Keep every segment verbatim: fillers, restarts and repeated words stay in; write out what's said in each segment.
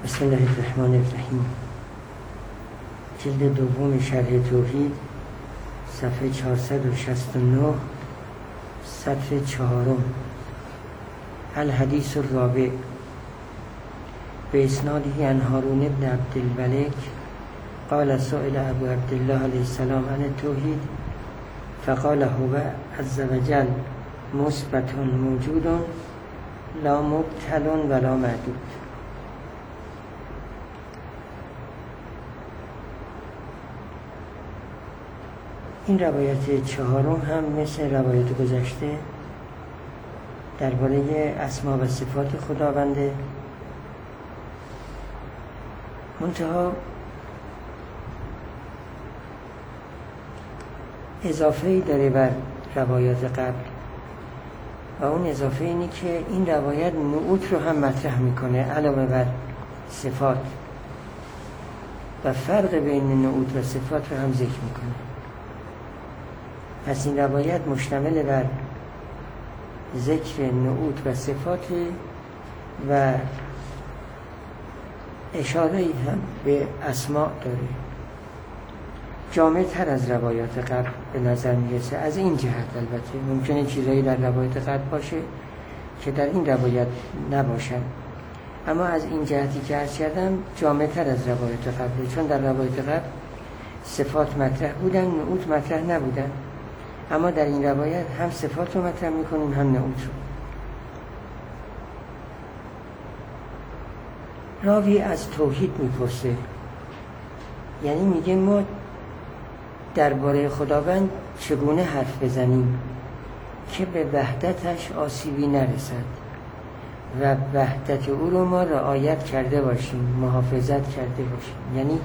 بسم الله الرحمن الرحیم. جلد دوم شرح توحید، صفحه چهارصد و شصت و نه، صفحه چهارم. الحدیث الرابع به اسناده عن هارون بن عبدالملک قال سئل ابو عبدالله علیه السلام عن التوحید فقال هو عز وجل مثبت موجود لا مبطل ولا معدود. این روایت چهارم هم مثل روایت گذشته درباره اسما و صفات خداونده، منتها اضافه‌ای داره بر روایات قبل و اون اضافه اینی که این روایت نعوت رو هم مطرح میکنه علاوه بر صفات و فرق بین نعوت و صفات رو هم ذکر میکنه. پس این روایت مشتمل بر ذکر نعوت و صفات و اشاره هم به اسماء داره. جامع تر از روایات قبل به نظر میرسه. از این جهت البته ممکنه چیزایی در روایات قبل باشه که در این روایت نباشن، اما از این جهتی که عرض کردم جامع تر از روایات قبله، چون در روایات قبل صفات مطرح بودن، نعوت مطرح نبودن، اما در این روایت هم صفات رو مطرح میکنیم هم نعوت رو. راوی از توحید میپرسه، یعنی میگه ما درباره خداوند چگونه حرف بزنیم که به وحدتش آسیبی نرسد و وحدت او رو ما رعایت کرده باشیم، محافظت کرده باشیم، یعنی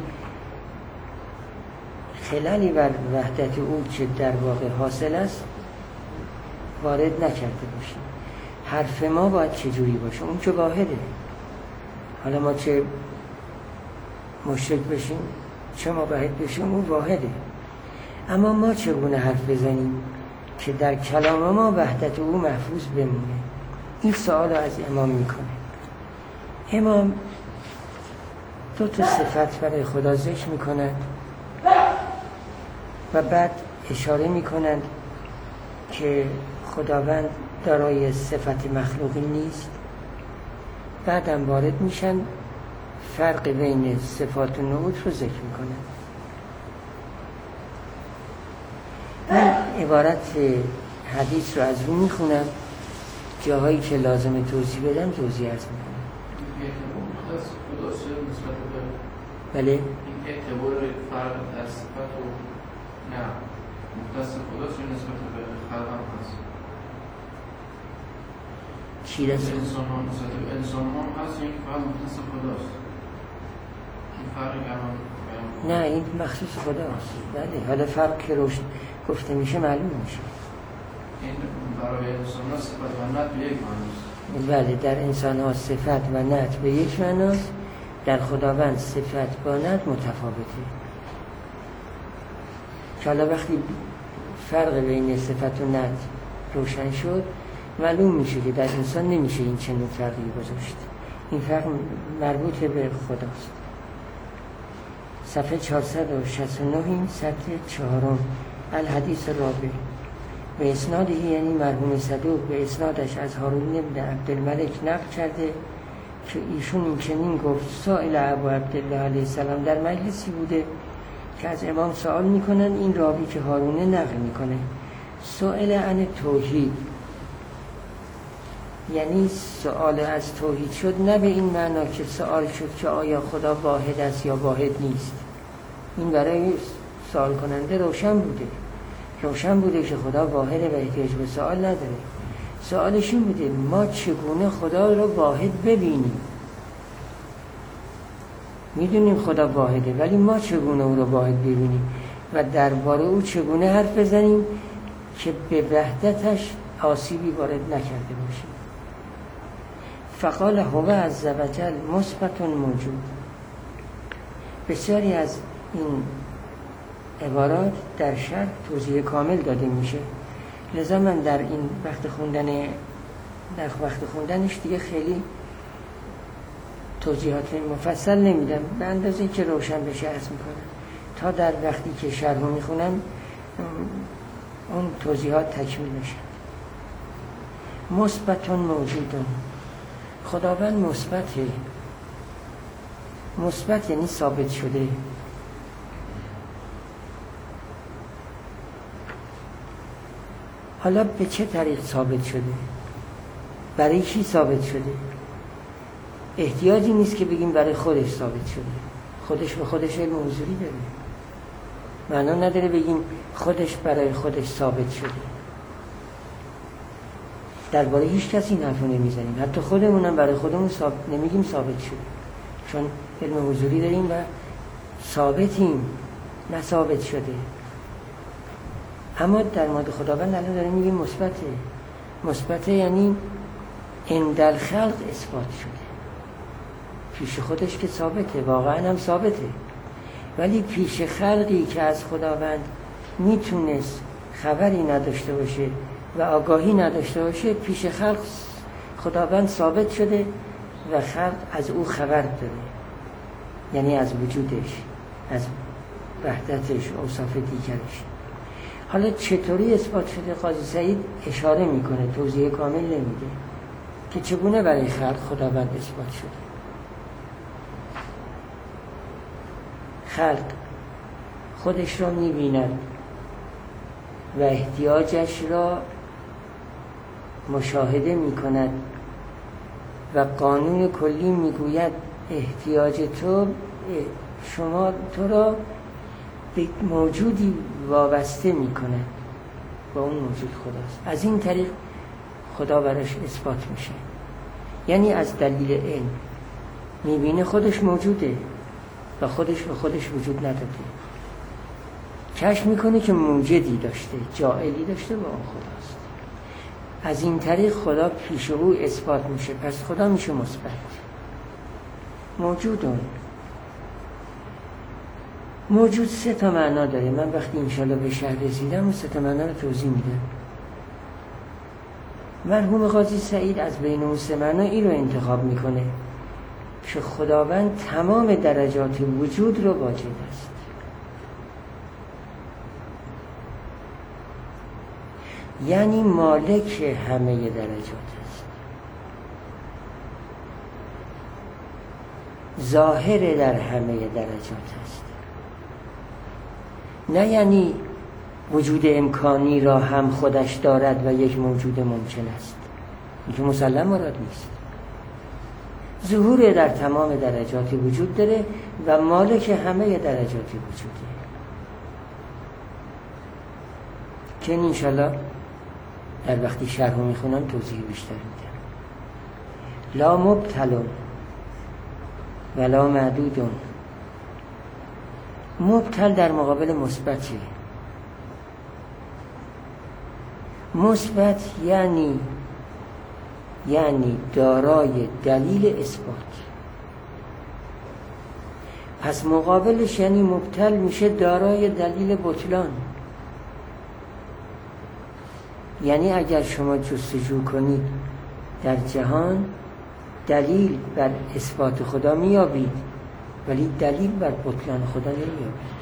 خلالی بر وحدت او که در واقع حاصل است وارد نکرده باشیم. حرف ما باید چجوری باشه؟ اون که واحده. حالا ما چه مشرک بشیم چه موحد بشیم اون واحده، اما ما چگونه حرف بزنیم که در کلام ما وحدت او محفوظ بمونه؟ این سوال رو از امام میکنه. امام دو تا صفت برای خدا ذکر میکنند و بعد اشاره میکنند که خداوند دارای صفت مخلوقی نیست. بعدم وارد میشن فرق بین صفات و نعوت رو ذکر میکنن. من عبارت حدیث رو از رو میخونم، جاهایی که لازم توضیح بدم توضیح عرض میکنم. بله؟ این اعتبار فرق در صفت و نه مختص خداست یا نسبت به خلق هم هست؟ چی رسید؟ انسان ها نسبت به انسان ها هست یا این فقط مختص خداست؟ این فرق گران؟ نه این مخصوص خداست. بله، حالا فرق که روشن گفته میشه معلوم میشه. این برای انسان ها صفت و نعت به یک معناست. بله، در انسان ها صفت و نعت به یک معناست، در خداوند صفت با نعت متفاوته. که حالا وقتی فرق بین صفت و نعت روشن شد معلوم میشه که در انسان نمیشه این چنین فرقی گذاشت. این فرق مربوط به خداست. صفحه چهارصد و شصت و نه، این سطر چهارم. الحدیث الرابع به اسناده، یعنی مرحوم صدوق به اسنادش از هارون بن عبدالملک نقل کرده که ایشون این چنین گفت: سائل ابو عبدالله علیه السلام، در مجلسی بوده که از امام سوال میکنن. این راوی که هارونه نقل میکنه سائل عن توحید، یعنی سوال از توحید شد، نه به این معنا که سوال شد که آیا خدا واحد است یا واحد نیست. این برای سوال کننده روشن بوده روشن بوده که خدا واحده و احتیاج به سوال نداره. سوالش این بوده ما چگونه خدا رو واحد ببینیم. میدونیم خدا واحده، ولی ما چگونه او رو واحد ببینیم و درباره او چگونه حرف بزنیم که به وحدتش آسیبی وارد نکرده باشیم. فقال هو عز وجل مثبت موجود. بسیاری از این عبارات در شرح توضیح کامل داده میشه، لذا من در این وقت خوندن در وقت خوندنش دیگه خیلی توضیحات مفصل نمیدم، به اندازه که روشن بشه عرض میکنم تا در وقتی که شرح میخونم اون توضیحات تکمیل بشه. مثبتون موجودون، خداوند مثبته. مثبت یعنی ثابت شده. حالا به چه طریق ثابت شده؟ برای کی ثابت شده؟ احتیاجی نیست که بگیم برای خودش ثابت شده. خودش به خودش علم حضوری داره. معنا نداره بگیم خودش برای خودش ثابت شده. درباره هیچ کسی این حرفو نمیزنیم، حتی خودمونم برای خودمون ثابت نمیگیم ثابت شده، چون علم حضوری داریم و ثابتیم، نه ثابت شده. اما در مورد خداوند الان داریم میگیم مثبته. مثبته یعنی عند الخلق اثبات شده. پیش خودش که ثابته، واقعا هم ثابته، ولی پیش خلقی که از خداوند میتونست خبری نداشته باشه و آگاهی نداشته باشه، پیش خلق خداوند ثابت شده و خلق از او خبر داره، یعنی از وجودش، از وحدتش، اوصاف دیگرش. حالا چطوری اثبات شده قاضی سعید اشاره میکنه، توضیح کامل نمیده که چگونه برای خلق خداوند اثبات شده. خلق خودش را میبیند و احتیاجش را مشاهده میکند و قانون کلی میگوید احتیاج تو شما تو را به موجودی وابسته میکند و اون موجود خداست. از این طریق خدا براش اثبات میشه، یعنی از دلیل علم میبینه خودش موجوده و خودش به خودش وجود نداده، کشف میکنه که موجدی داشته، جاعلی داشته و اون خداست. از این طریق خدا پیش او اثبات میشه، پس خدا میشه مثبت. موجودون، موجود سه تا معنا داره. من وقتی انشالله به شهر رسیدم اون سه تا معنا رو توضیح میدم. مرحوم قاضی سعید از بین اون سه معنا این رو انتخاب میکنه که خداوند تمام درجات وجود رو واجد است. یعنی مالک همه درجات است، ظاهر در همه درجات است. نه یعنی وجود امکانی را هم خودش دارد و یک موجود ممکن است، این که مسلم مراد نیست. ظهور در تمام درجات وجود داره و مالک همه درجات وجوده که انشالله در وقتی شرح میخونم توضیح بیشتر میدم. لا مبتلون ولا معدودون. مبتل در مقابل مثبته. مثبت یعنی یعنی دارای دلیل اثبات. پس مقابلش یعنی مبتل میشه دارای دلیل بطلان. یعنی اگر شما جستجو کنید در جهان دلیل بر اثبات خدا میابید، ولی دلیل بر بطلان خدا نمیابید.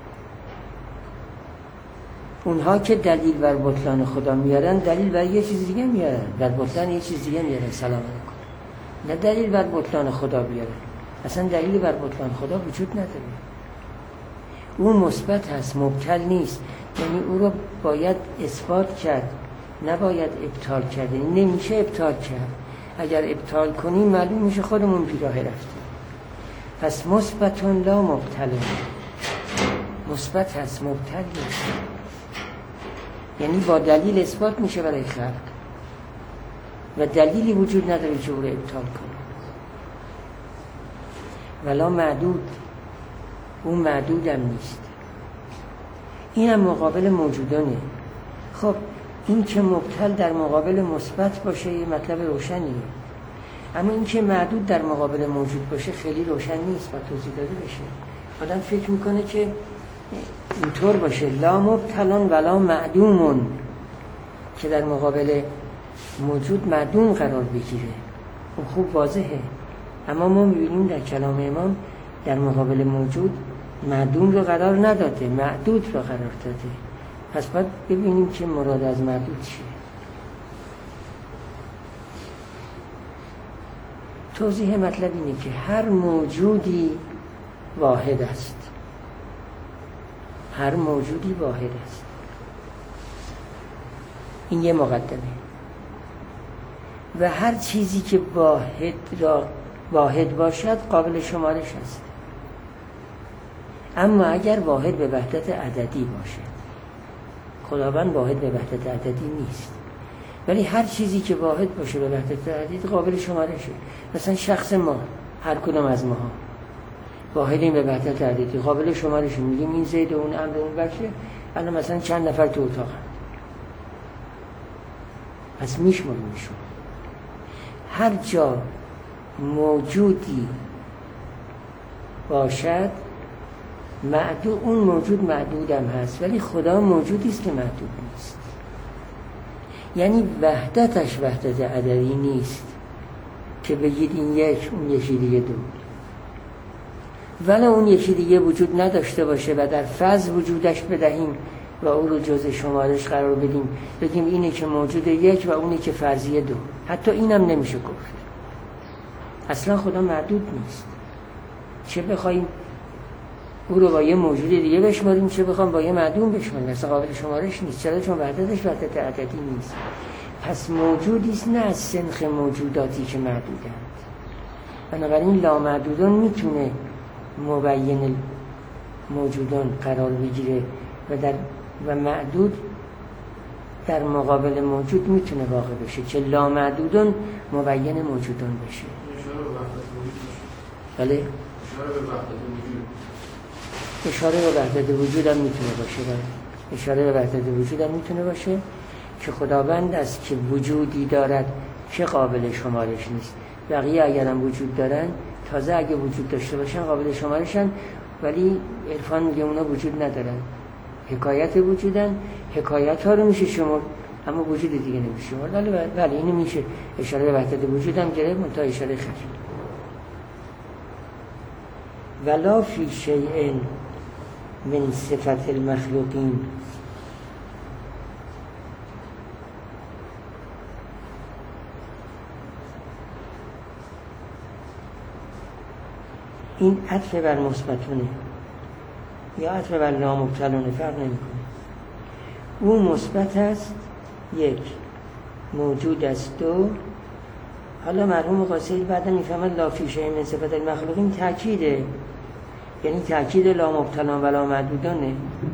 اونها که دلیل بر بطلان خدا میارن دلیل بر یه چیز دیگه میارن، بر بطلان یه چیز دیگه میارن. سلام علیکم. نه دلیل بر بطلان خدا بیارن، اصلا دلیل بر بطلان خدا وجود نداره. اون مثبت هست، مبتل نیست. یعنی او رو باید اثبات کرد، نباید ابطال کرد. یعنی نمیشه ابطال کرد. اگر ابطال کنیم معلوم میشه خودمون بیراه رفتیم. پس مثبتون لا مبتلون. مثبت هست، مبتل نیست. یعنی با دلیل اثبات میشه برای خلق و دلیلی وجود نداره که او رو ابطال کنه. ولا معدود، اون معدود هم نیست. این هم مقابل موجودانه. خب این که مبتل در مقابل مثبت باشه یه مطلب روشنیه، اما این که معدود در مقابل موجود باشه خیلی روشن نیست و توضیح داده بشه. آدم فکر میکنه که اینطور باشه لا مبتلون ولا معدومون، که در مقابل موجود معدوم قرار بگیره. اون خوب واضحه، اما ما می‌بینیم در کلام امام در مقابل موجود معدوم رو قرار نداده، معدود رو قرار داده. پس باید ببینیم که مراد از معدود چیه. توضیح مطلب اینه که هر موجودی واحد است، هر موجودی واحد است. این یه مقدمه. و هر چیزی که واحد را واحد باشد قابل شمارش است. اما اگر واحد به وحدت عددی باشد، خداوند واحد به وحدت عددی نیست، ولی هر چیزی که واحد باشه به وحدت عددی قابل شمارشه. مثلا شخص ما، هر کدوم از ماها واحدیم به وحدت عددی، قابل شمارشه. میگیم این زید و اون امر و اون بچه، الان مثلا چند نفر تو اتاق هم. پس میشماریمشون. هر جا موجودی باشد معدود، اون موجود معدودم هست، ولی خدا موجودی است که معدود نیست. یعنی وحدتش وحدت عددی نیست که بگید این یک اون یکی دیگه دو، ولی اون یکی دیگه وجود نداشته باشه و در فضل وجودش بدهیم و او رو جزء شمارش قرار بدیم، بگیم اینه که موجود یک و اونی که فرضیه دو. حتی اینم نمیشه گفت. اصلا خدا معدود نیست. چه بخوایم او رو با یه موجود دیگه بشماریم، چه بخوایم با یه معدوم بشماریم، اصلا قابل شمارش نیست. چرا؟ چون وحدتش وحدت عددی نیست. پس موجودی است نه از سنخ موجوداتی که معدودند. بنابراین لامعدودان میتونه مبین موجودان قرار بگیره و در و معدود در مقابل موجود میتونه واقع بشه که لامعدودان مبین موجودان بشه. بله؟ اشاره به وحدت وجود. اشاره به وحدت وجود هم میتونه باشه. بله. اشاره به وحدت وجود هم میتونه باشه که خداوند است که وجودی دارد که قابل شمارش نیست. بقیه اگر هم وجود دارن، تازه اگه وجود داشته باشن قابل شمارشن، ولی عرفان میگه اونا وجود ندارن. حکایت وجودن، حکایت ها رو میشه شمرد اما وجود دیگه نمیشه شمرد. ولی بله اینو میشه اشاره به وحدت وجود هم گرفت، منتها اشاره خفی. ولا فی شیء من صفت المخلوقین این عطف بر مثبتونه یا عطف بر نامبتلونه فرق نمیکنه. او مثبت است یک، موجود است دو. حالا مرحوم قاصدی بعدا میفهمد لا فی شیء من صفت المخلوقین تأکیده، یعنی تأکید لا مبتلا و لا معدودانه.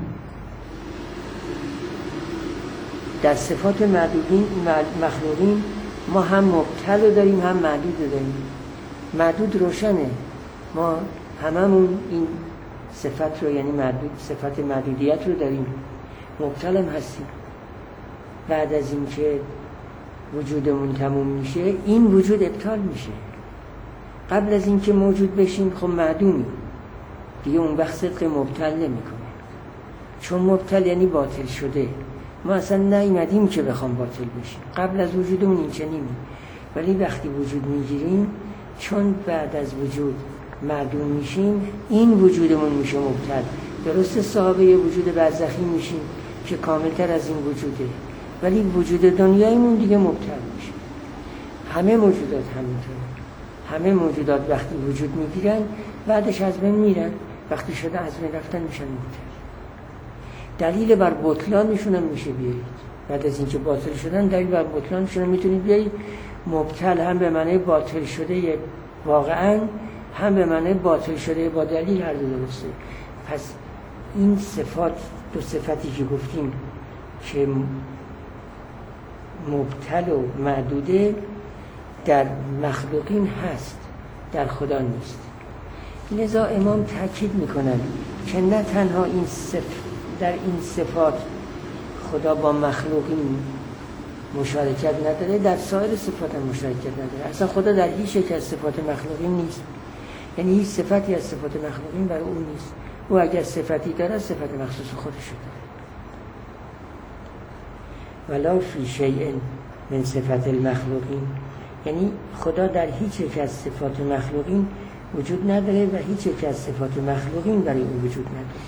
در صفات معدودین مخلوقین ما هم مبتل رو داریم هم معدود رو داریم. معدود روشنه، ما هممون این صفت رو یعنی معدود صفت معدودیت رو داریم، مبتل هم هستیم. بعد از این که وجودمون تموم میشه این وجود ابطال میشه. قبل از این که موجود بشیم خب معدومیم دیگه، اون وقت صدق مبتل نمیکنه، چون مبتل یعنی باطل شده. ما اصلا نیومدیم که بخوام باطل بشیم، قبل از وجودمون این چنینیم، ولی وقتی وجود میگیریم چون بعد از وجود معدوم میشیم این وجودمون میشه مبتل. درسته صاحبه وجود برزخی میشیم که کاملتر از این وجوده، ولی وجود دنیایمون دیگه مبتل میشه. همه موجودات همینطوره. همه موجودات وقتی وجود میگیرن بعدش از بین میرن، وقتی شده از بین رفتن میشن مبتل. دلیل بر بطلانشون هم میشه بیارید. بعد از اینکه باطل شدن دلیل بر بطلانشون میتونید بیارید. مبتل هم به معنی باطل شده واقعا، هم به معنی باطل شده با دلیل، هر دو درسته. پس این صفات، دو صفتی که گفتیم که مبتل و معدوده در مخلوقین هست، در خدا نیست. لذا امام تاکید میکنن که نه تنها این صف در این صفات خدا با مخلوقین مشارکت نداره، در سایر صفات هم مشارکت نداره. اصلا خدا در هیچ یک از صفات مخلوقین نیست، یعنی هیچ صفتی از صفات مخلوقین برای او نیست. او اگر صفتی داره صفت مخصوص خودش داره. ولا فی شیء من صفت المخلوقین، یعنی خدا در هیچ یک از صفات مخلوقین وجود نداره و هیچ یک از صفات مخلوقین برای او وجود نداره.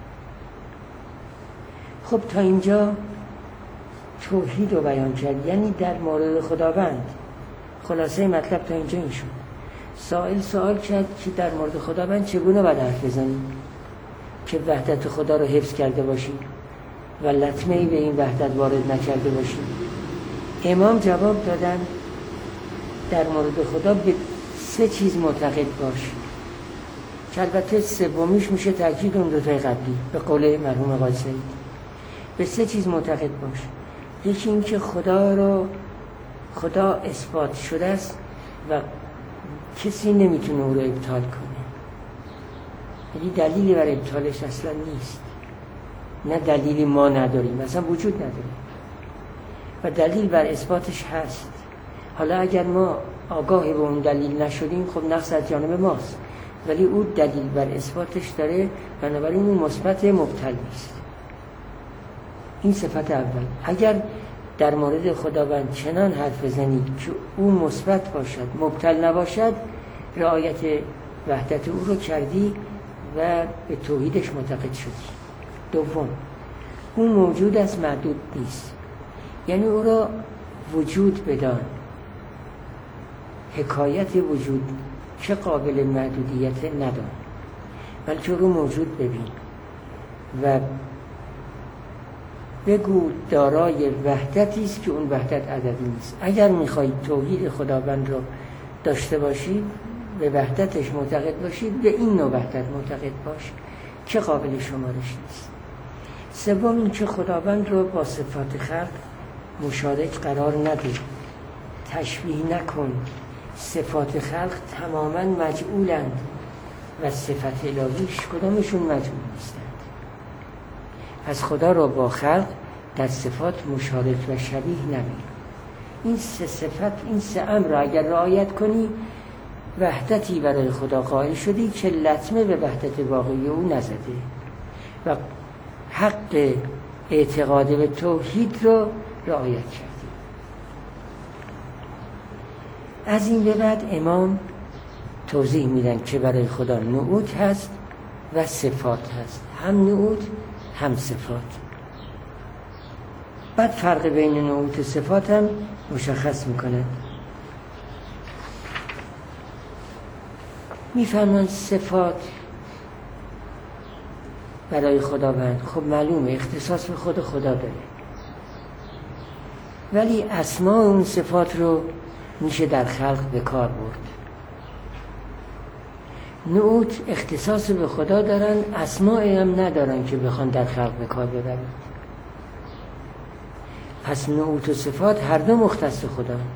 خب تا اینجا توحید رو بیان کرد، یعنی در مورد خداوند. خلاصه مطلب تا اینجا این شد. سائل سوال کرد که در مورد خداوند چگونه باید حرف بزنیم که وحدت خدا رو حفظ کرده باشیم و لطمه‌ای به این وحدت وارد نکرده باشیم. امام جواب دادن در مورد خدا به سه چیز معتقد باش که البته سومیش میشه تاکید اون دو تای قبلی به قول مرحوم قاضی سعید. به سه چیز معتقد باش. یکی این که خدا رو خدا اثبات شده است و کسی نمیتونه او رو ابطال کنه، یعنی دلیلی برای ابطالش اصلا نیست، نه دلیلی ما نداریم، مثلا وجود نداره و دلیل بر اثباتش هست. حالا اگر ما آگاه به اون دلیل نشدیم خب نقص از جانب ماست، ولی او دلیل بر اثباتش داره، بنابراین اون مثبت مبطل نیست. این صفت اول. اگر در مورد خداوند چنان حرف بزنید که او مثبت باشد مبطل نباشد، رعایت وحدت او رو کردی و به توحیدش معتقد شدی. دوم، او موجود است محدود نیست، یعنی او را وجود بدان، حکایت وجود که قابل محدودیت ندان، بلکه رو موجود ببین و بگو دارای وحدتی است که اون وحدت عددی نیست. اگر میخواهید توحید خداوند را داشته باشید، به وحدتش معتقد باشید، به این نوع وحدت معتقد باش که قابل شمارش نیست. سوم این که خداوند را با صفات خلق مشارک قرار نده، تشبیه نکن. صفات خلق تماما مجعولند و صفت الهیش کدامشون مجعول نیستند. پس خدا را با خلق در صفات مشارک و شبیه نبین. این سه صفت، این سه امر را اگر رعایت کنی، وحدتی برای خدا قائل شدی که لطمه به وحدت واقعی او نزده و حق اعتقاد به توحید را رعایت کردی. از این به بعد امام توضیح میدن که برای خدا نعوت هست و صفات هست، هم نعوت هم صفات. بعد فرق بین نعوت و صفات هم مشخص میکنه. میفهمن صفات برای خداوند خب معلومه اختصاص به خود خدا داره، ولی اسماء اون صفات رو میشه در خلق به کار برد. نعوت اختصاص به خدا دارن، اسماء هم ندارن که بخوان در خلق به کار ببرند. پس نعوت و صفات هر دو مختص خداند،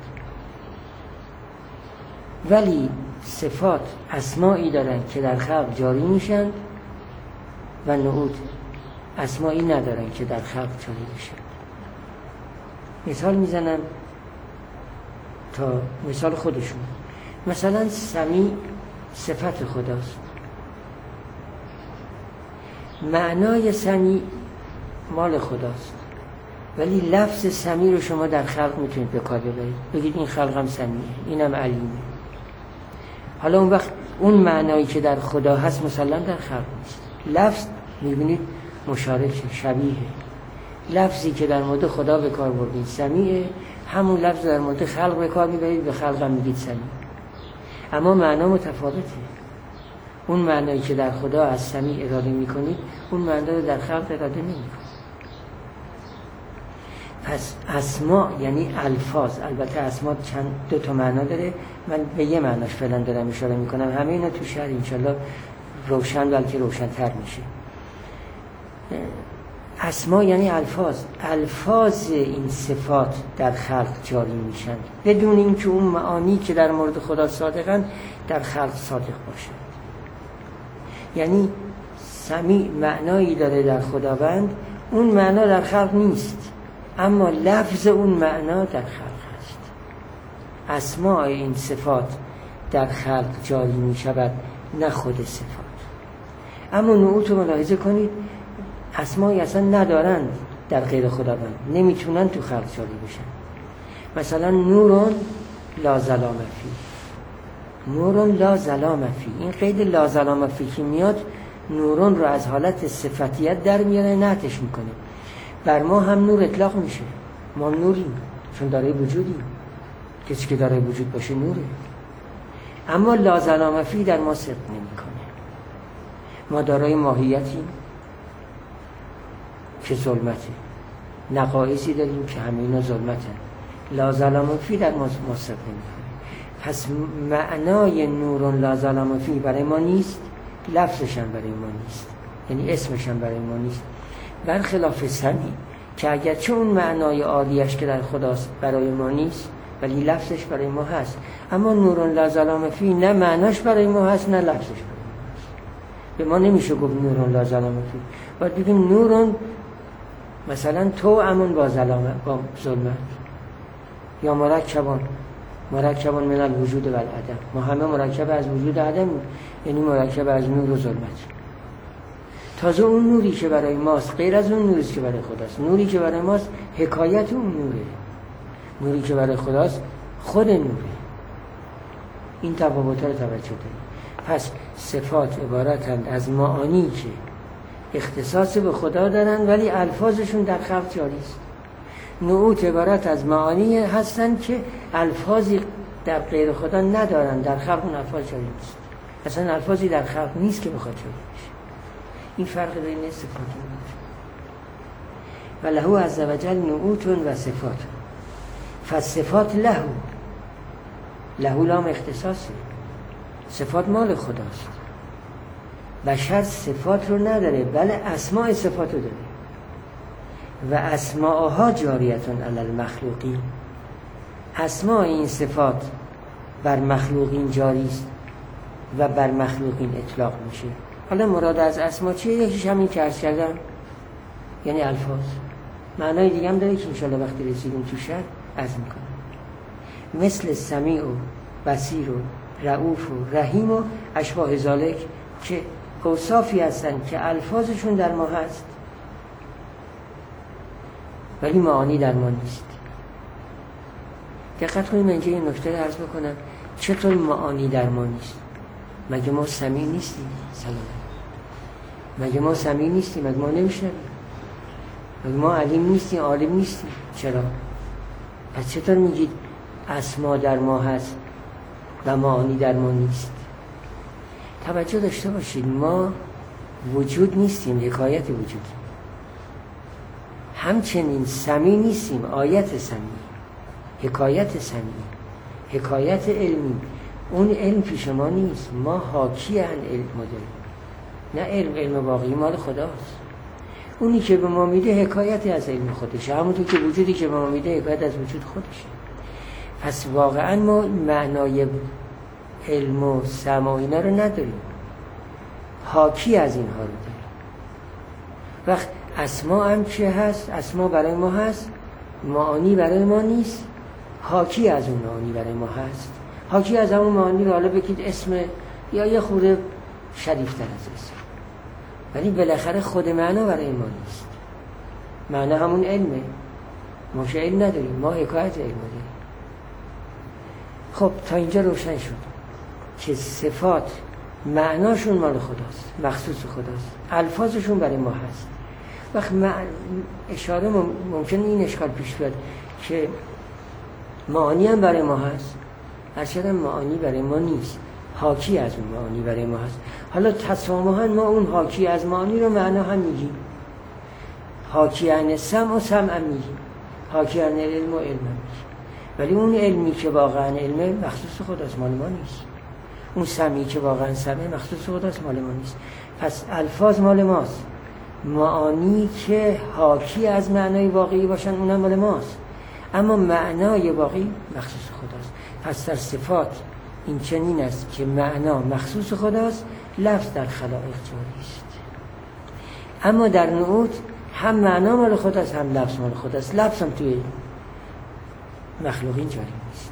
ولی صفات اسمایی دارن که در خلق جاری میشن و نعوت اسمایی ندارن که در خلق جاری میشن. مثال میزنم تا مثال خودشون. مثلا سمیع صفت خداست، معنای سمیع مال خداست، ولی لفظ سمیع رو شما در خلق میتونید به کار ببرید، بگید این خلق هم سمیعه، اینم علیمه. حالا اون وقت اون معنایی که در خدا هست مثلا در خلق نیست. لفظ میبینید مشارک شبیه. لفظی که در مورد خدا به کار بردید سمیعه، همون لفظ در مورد خلق به کار میبرید، به خلق هم میگید سمیع، اما معنا متفاوته. اون معنایی که در خدا از سمیع اراده میکنید، اون معنا رو در خلق اراده نمیکنید. پس اسماء یعنی الفاظ. البته اسماء چند دو تا معنا داره، من به یه معناش فعلا دارم اشاره میکنم، همه اینا تو شرح انشالله روشن بلکه روشن‌تر میشه. اسماء یعنی الفاظ. الفاظ این صفات در خلق جاری میشن بدون اینکه اون معانی که در مورد خدا صادقن در خلق صادق باشن. یعنی سمیع معنایی داره در خداوند، اون معنا در خلق نیست، اما لفظ اون معنا در خلق هست. اسماء این صفات در خلق جاری می شود، نه خود صفات. اما نعوت رو ملاحظه کنید، اسمایی اصلا ندارند در غیر خداوند، نمیتونن تو خلق جاری بشن. مثلا نورون لا ظلام فی. نورون لا ظلام فی. این قید لا ظلام فی که میاد نورون رو از حالت صفتیت در میاره، نعتش میکنه. بر ما هم نور اطلاق میشه، ما نوریم چون داره وجودیم، کسی که داره وجود باشه نوره. اما لا ظلام فی در ما صدق نمیکنه. ما دارای ماهیتیم که ظلمته، نقایصی داریم که همه اینا ظلمتن. لا ظلام فی در ما صدق نمیکنه. پس معنای نورون لا ظلام فی برای ما نیست، لفظش هم برای ما نیست، یعنی اسمش هم برای ما نیست. برخلاف سمی که اگر چون اون معنای عالیش که در خداست برای ما نیست ولی لفظش برای ما هست. اما نورون لا ظلام فی نه معناش برای ما هست نه لفظش برای ما هست. به ما نمیشه گفت نورون لا ظلام فی، باید بگیم نورون مثلا تو امون با ظلام با ظلمت، یا مرکبان مرکبان من الوجود و العدم. ما همه مرکب از وجود عدم، یعنی مرکب از نور و ظلمت. تازه اون نوری که برای ماست غیر از اون نوری که برای خداست. نوری که برای ماست حکایت اون نوره، نوری که برای خداست خود نوره. این تفاوت‌ها رو توجه داریم. پس صفات عبارتند از معانی که اختصاص به خدا دارن ولی الفاظشون در خلق جاری است. نعوت عبارت از معانی هستن که الفاظی در غیر خدا ندارن، در خلق اون الفاظ جاری نیست. اصلا الفاظی در خلق نیست که بخواد جاری بشه. این فرق بین صفات و له عز وجل نعوت و صفات. فصفات له له لام اختصاصه، صفات مال خداست. بشر صفات رو نداره بله اسماء صفات رو داره و اسماءها جاریتون علی المخلوقین. اسماء این صفات بر مخلوقین جاری است و بر مخلوقین اطلاق میشه. حالا مراد از اسما چیه؟ یکیش همین که عرض کردم، یعنی الفاظ. معنای دیگه هم داره که انشاءالله وقتی رسیدیم تو شرح عرض میکنم. مثل سمیع و بصیر و رؤوف و رحیم و اشباه ذالک که اوصافی هستن که الفاظشون در ما هست ولی معانی در ما نیست. دقت کنیم اینجا یه نکته رو عرض بکنم. چطور معانی در ما نیست؟ مگه ما سمیع نیستیم؟ سلام. مگه ما سمیع نیستیم؟ مگه ما نمیشنویم؟ مگه ما علیم نیستیم؟ عالم نیستیم؟ چرا؟ پس چطور میگید اسما در ما هست و معانی در ما نیست؟ توجه داشته باشید، ما وجود نیستیم، حکایت وجودیم. همچنین سمیع نیستیم، آیت سمیع، حکایت سمیع، حکایت علمی. اون علم پیش ما نیست، ما حاکی عن علم داریم. نه علم، علم واقعی مال خداست. اونی که به ما میده حکایتی از علم خودشه، همونطور که وجودی که به ما میده حکایت از وجود خودشه. پس واقعا ما معنای علم و سمع و اینا رو نداریم، حاکی از اینها رو داریم. وقت اسما هم چه هست؟ اسما برای ما هست، معانی برای ما نیست. حاکی از اون معانی برای ما هست، حاکی از همون معانی رو حالا بگید اسم یا یه خورده شریفتر از اسم، ولی بالاخره خود معنا برای ما نیست. معنا همون علمه، ما که علم نداریم، ما حکایت علم داریم. خب تا اینجا روشن شد که صفات معناشون مال خداست، مخصوص خداست، الفاظشون برای ما هست. وقت اشاره ممکنه این اشکال پیش بیاد که معانی هم برای ما هست، هرچند معانی برای ما نیست، حاکی از اون معانی برای ما هست. حالا تسامحاً ما اون حاکی از معانی رو معنا هم میگیم، حاکی عن سمع و سمع هم میگیم، حاکی عن علم و علم هم میگیم. ولی اون علمی که واقعا علمه مخصوص خداست، مال ما نیست. اون سمعی که واقعا سمعه مخصوص خداست، مال ما نیست. پس الفاظ مال ماست، معانی که حاکی از معنای واقعی باشن اونم مال ماست، اما معنای واقعی مخصوص خداست. پس در صفات این چنین است که معنا مخصوص خداست، لفظ در خلائق جاری است. اما در نعوت هم معنا مال خداست هم لفظ مال خداست، لفظ هم توی مخلوقین جاری نیست.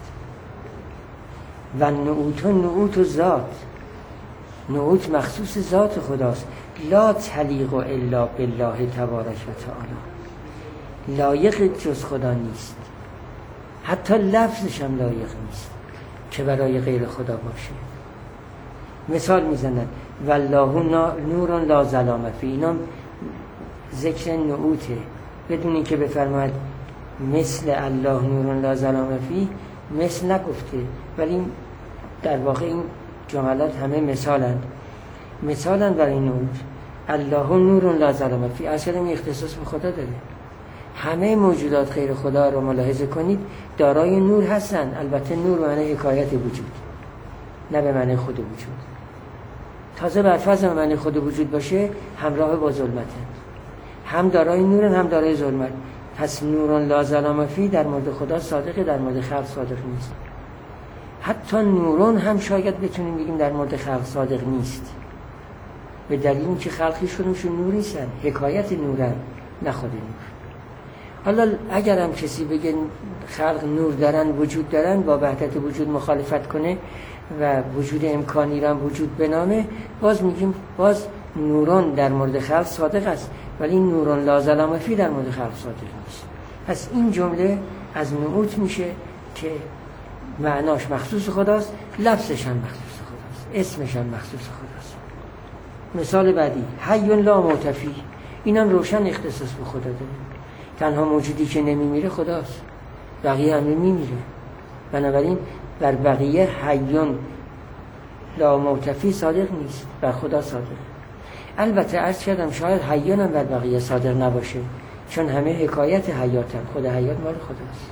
و نعوت و نعوت و ذات، نعوت مخصوص ذات خداست. لا تلیق الا بالله تبارک و تعالی، لایق جز خدا نیست. حتی لفظش هم لایق نیست که برای غیر خدا باشه. مثال میزنن والله نور لا ظلام فی، اینا ذکر نعوته بدون اینکه بفرماید مثل الله نور لا ظلام فی، مثل نگفته، ولی در واقع این جملات همه مثالن مثالن برای نعوت. الله نور لا ظلام فی اصلا این اختصاص به خدا داره. همه موجودات غیر خدا رو ملاحظه کنید دارای نور هستن، البته نور معنی حکایت وجود، نه به معنی خود وجود. تازه بر فرض معنی خود وجود باشه همراه با ظلمتن، هم دارای نورن هم دارای ظلمت. پس نورون لا ظلام فی در مورد خدا صادقه، در مورد خلق صادق نیست. حتی نورون هم شاید بتونیم بگیم در مورد خلق صادق نیست، به دلیل اینکه خلقیشونشون نوریستن، حکایت نورن نه خود نور. حالا اگر هم کسی بگه خلق نور دارن وجود دارن، با وحدت وجود مخالفت کنه و وجود امکانی را وجود بنامه، باز میگیم باز نوران در مورد خلق صادق است، ولی نوران لا ظلام فی در مورد خلق صادق نیست. پس این جمله از نعوت میشه که معناش مخصوص خداست، لفظش هم مخصوص خداست، اسمش هم مخصوص خداست. مثال بعدی حی لا موت فی، اینم روشن اختصاص به خدا داره. تنها موجودی که نمیمیره خداست، بقیه هم نمیمیره. بنابراین بر بقیه حیون لا موت فی صادق نیست، بر خدا صادق. البته عرض کردم شاید حیون هم بر بقیه صادق نباشه، چون همه حکایت حیاتن، خود حیات مال خداست.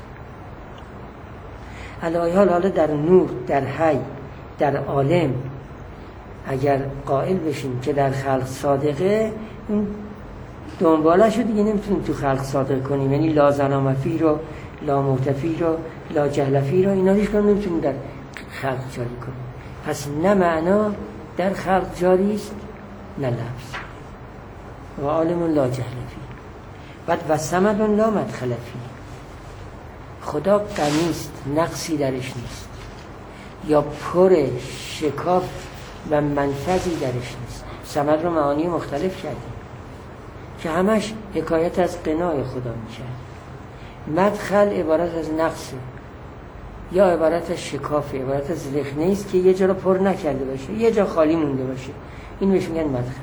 علی حال حالا در نور، در حی، در عالم اگر قائل بشیم که در خلق صادقه، اون دنبالش رو دیگه نمیتونیم تو خلق صادق کنیم. یعنی لا ظلام فی رو، لا موت فی رو، لا جهل فی رو، اینا هیچ کدوم نمیتونیم در خلق جاری کنیم. پس نه معنا در خلق جاری است نه لفظ. و عالم لا جهل فی، بعد و صمد لا مدخل فی، خدا غنی است، نقصی درش نیست، یا پر شکاف و منفذی درش نیست. صمد رو معانی مختلف کردیم که همش حکایت از قنای خدا میشه. مدخل عبارت از نقصه، یا عبارت از شکافه، عبارت از رخنه است که یه جا رو پر نکرده باشه، یه جا خالی مونده باشه، این بهش میگن مدخل،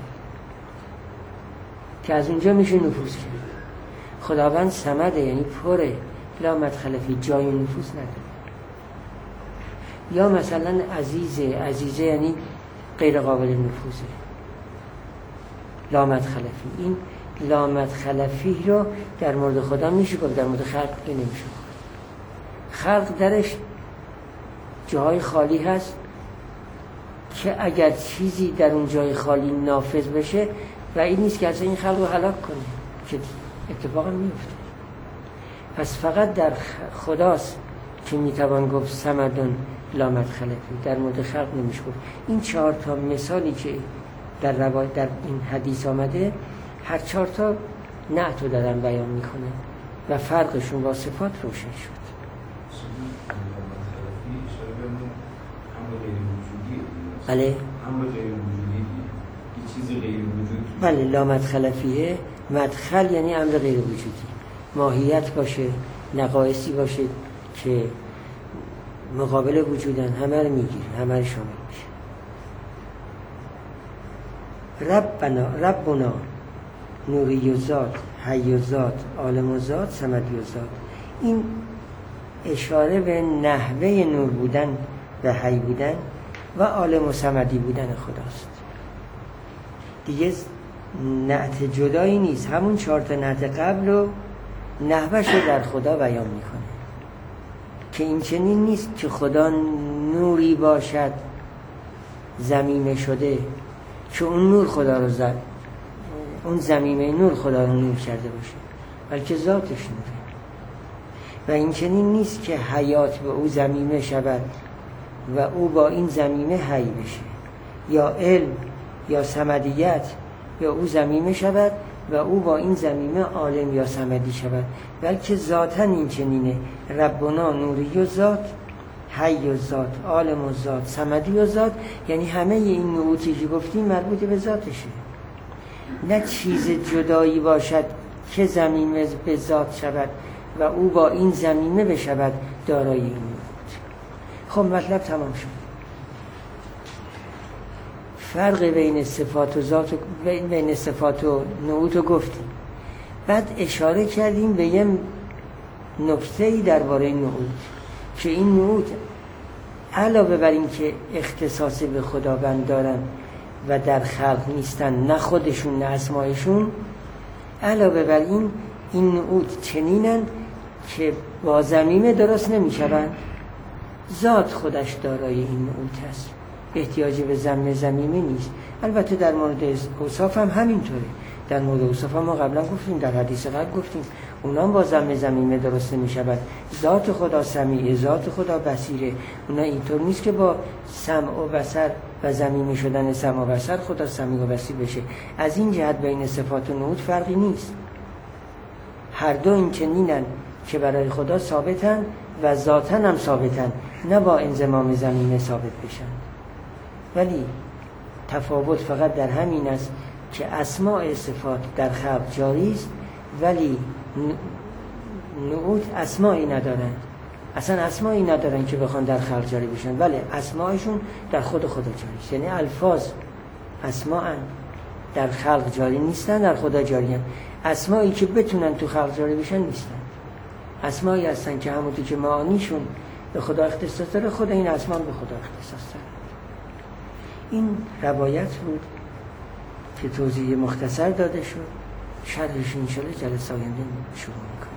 که از اونجا میشه نفوذ کرد. خداوند صمده، یعنی پره، لا مدخل فی، جای نفوذ نداره. یا مثلا عزیزه، عزیزه یعنی غیر قابل نفوذه، لا مدخل فی. این لا مدخل فی رو در مورد خدا میشه گفت، در مورد خلق نمیشه. خلق درش جای خالی هست که اگر چیزی در اون جای خالی نافذ بشه و این نیست که اصلا این خلق رو هلاک کنه، که اتفاقا میفته. پس فقط در خداست که میتوان گفت صمدون لا مدخل فی، در مورد خلق نمیشه گفت. این چهار تا مثالی که در روایت در این حدیث آمده، هر چهار تا نعتو دارن بیان میکنه و فرقشون با صفات روشن شد. بله هم غیر وجودی، یه چیز غیر وجود. بله لا مدخل فیه، مدخل یعنی امر غیر وجودی، ماهیت باشه، نقایصی باشه که مقابل وجودن، همه رو میگیره، همه رو شامل میشه. ربنا ربنا نوری و ذات، حی و ذات، عالم و ذات، صمدی و ذات. این اشاره به نحوه نور بودن و حی بودن و عالم و صمدی بودن خداست. دیگه نعت جدایی نیست، همون چهار تا نعت قبل و نحوهش رو در خدا بیان میکنه که این چنین نیست که خدا نوری باشد زمینه شده، که اون نور خدا رو زد، اون زمینه نور خدا رو نور کرده باشه، بلکه ذاتش نوره. و این چنین نیست که حیات به او زمینه شود و او با این زمینه حی بشه، یا علم یا صمدیت یا او زمینه شود و او با این زمینه عالم یا صمدی شود، بلکه ذاتاً این چنینه. ربنا نوری و ذات، حی و ذات، عالم و ذات، صمدی و ذات، یعنی همه این نعوتی که گفتیم مربوط به ذاتشه، نه چیز جدایی باشد که زمینه به ذات شود و او با این زمینه بشود دارای این نعوت. خب مطلب تمام شد. فرق بین صفات و ذات و بین صفات و نعوت رو گفتیم. بعد اشاره کردیم به یه نکته‌ای درباره نعوت که این نعوت علاوه بر این که اختصاص به خداوند دارن و در خلق نیستن، نه خودشون نه اسمایشون، علاوه بر این این نعوت چنینن که با ضمیمه درست نمیشوند. ذات خودش دارای این نعوت هست، احتیاجی به ضم ضمیمه نیست. البته در مورد اوصاف هم همینطوره. در مورد اوصاف هم ما قبلا گفتیم، در حدیث قبل گفتیم اونا هم با ضم ضمیمه درست نمیشوند. ذات خدا سمیع، ذات خدا بصیره. اونا اینطور نیست که با سمع و بصر و ضمیمه شدن سمع و بصر خدا سمیع و بصیر بشه. از این جهت بین صفات و نعوت فرقی نیست. هر دو این چنینن که برای خدا ثابتن و ذاتن هم ثابتن، نه با انضمام ضمیمه ثابت بشن. ولی تفاوت فقط در همین است که اسماء صفات در خلق جاری است، ولی نعوت اسمایی ندارند. اصلا اسمایی ندارن که بخوان در خلق جاری بشن، ولی اسمایشون در خود خدا جاری است. یعنی الفاظ اسماء در خلق جاری نیستن، در خدا جاری هستند. اسمایی که بتونن تو خلق جاری بشن نیستن. اسمایی هستن که همونطور که معانیشون به خدا اختصاص داره، خدا این اسما به خدا اختصاص داره. این روایت بود که توضیح مختصر داده شد. شرحش انشاءالله جلسه آینده شروع میکنم.